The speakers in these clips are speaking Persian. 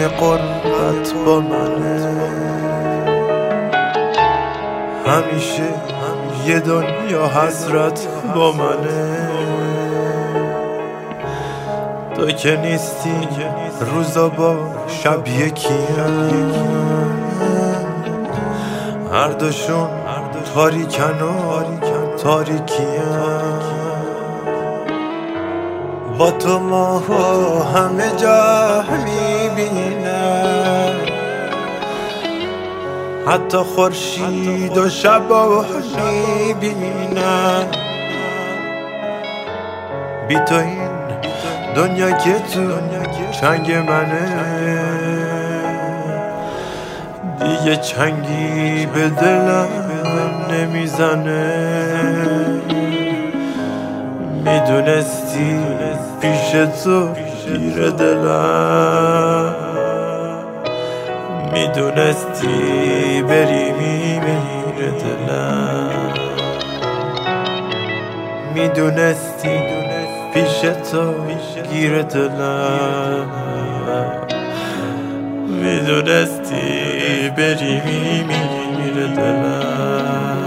همه قربت با منه، همیشه یه دنیا حسرت با منه. تو که نیستی روزا با شب یکیم، هر دوشون تاریکن و تاریکیم. با تو ماها همه جا میبینم، حتی خورشید و شبا میبینم. بی تو این دنیا که تو چنگ منه، دیگه چنگی به دلم نمیزنه. میدونستی پیش تو گیر دلم، میدونستی بری میمیره دلم، میدونستی پیش تو گیر دلم، میدونستی بری میمیره دلم.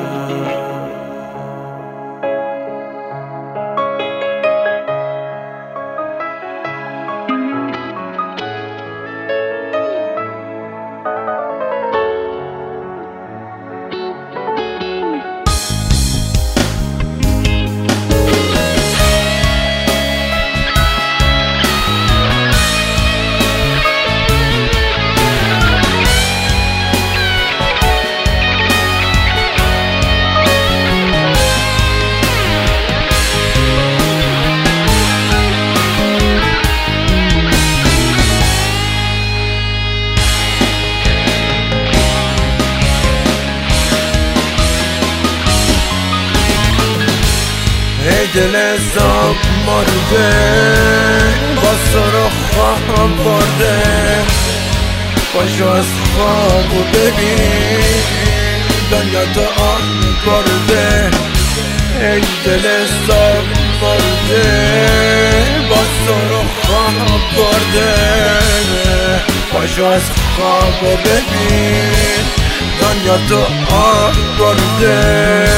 ای دل حساب مرده، با سر خواهم برده، پاشو از خوابو ببین دنیا تو آن برده. ای دل حساب مرده، با سر خواهم برده، پاشو از خوابو ببین دنیا تو آن برده.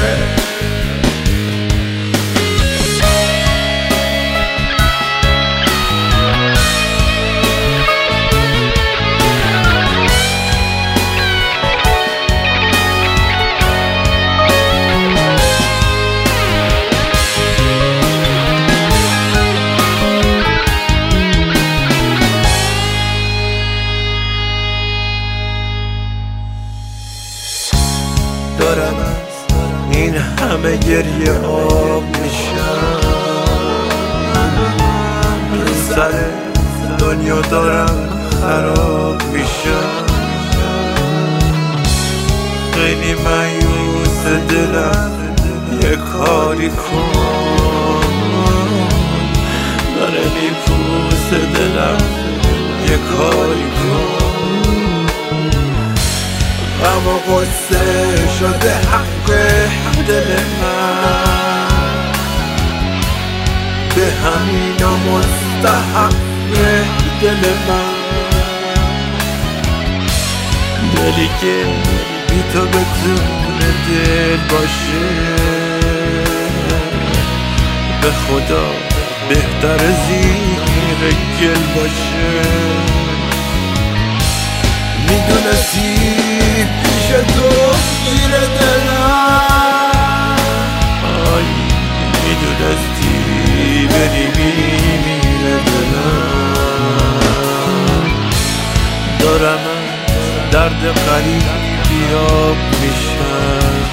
دارم از این همه گریه آب میشم، رو سر دنیا دارم خراب میشم. خیلی مایوس دلم، یه کاری کن، داره میپوسه دلم، یه کاری کن. غم و غصه شده حق دل من، به همینا مستحق دل من. دلی که بی تو بتونه دل باشه، به خدا بهتر زیر گل باشه. میدونستی پیش تو گیر دلم، آی میدونستی بری میمیره دلم. دارم درد قریب بیاب میشم،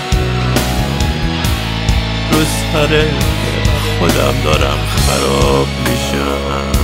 رو سر خودم دارم خراب میشم.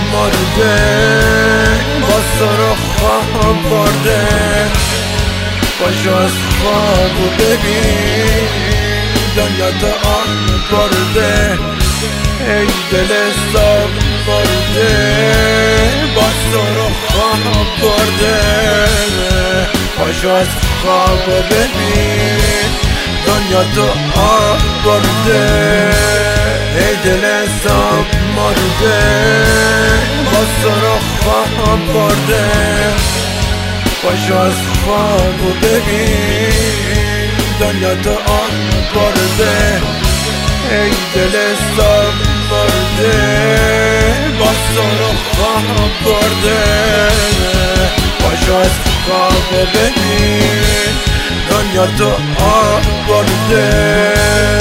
مرده با سر خواب برده پاشو از خواب ببین دنیا تو آن برده ای دل صاف برده با سر خواب برده پاشو از خواب ببین دنیا تو آب برده ای دل صاف مرده با سر خواب برده پاشو از خواب ببین دنیا تو آب برده ای دل صاف مرده با سر خواب برده پاشو از خواب ببین دنیا تو آب برده